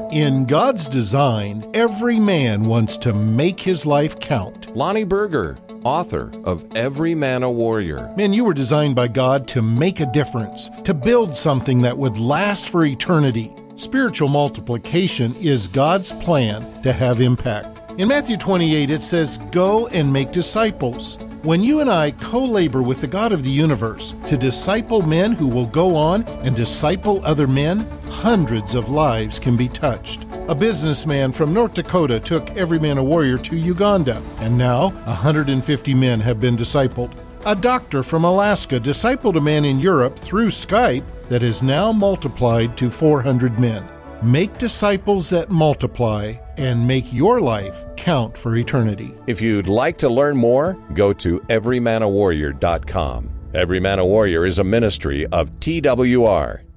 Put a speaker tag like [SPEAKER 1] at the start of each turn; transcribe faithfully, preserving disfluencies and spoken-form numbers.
[SPEAKER 1] In God's design, every man wants to make his life count.
[SPEAKER 2] Lonnie Berger, author of Every Man a Warrior.
[SPEAKER 1] Man, you were designed by God to make a difference, to build something that would last for eternity. Spiritual multiplication is God's plan to have impact. In Matthew twenty-eight, it says, "Go and make disciples." When you and I co-labor with the God of the universe to disciple men who will go on and disciple other men, hundreds of lives can be touched. A businessman from North Dakota took Every Man a Warrior to Uganda, and now one hundred fifty men have been discipled. A doctor from Alaska discipled a man in Europe through Skype that is now multiplied to four hundred men. Make disciples that multiply and make your life count for eternity.
[SPEAKER 2] If you'd like to learn more, go to every man a warrior dot com. Every Man a Warrior is a ministry of T W R.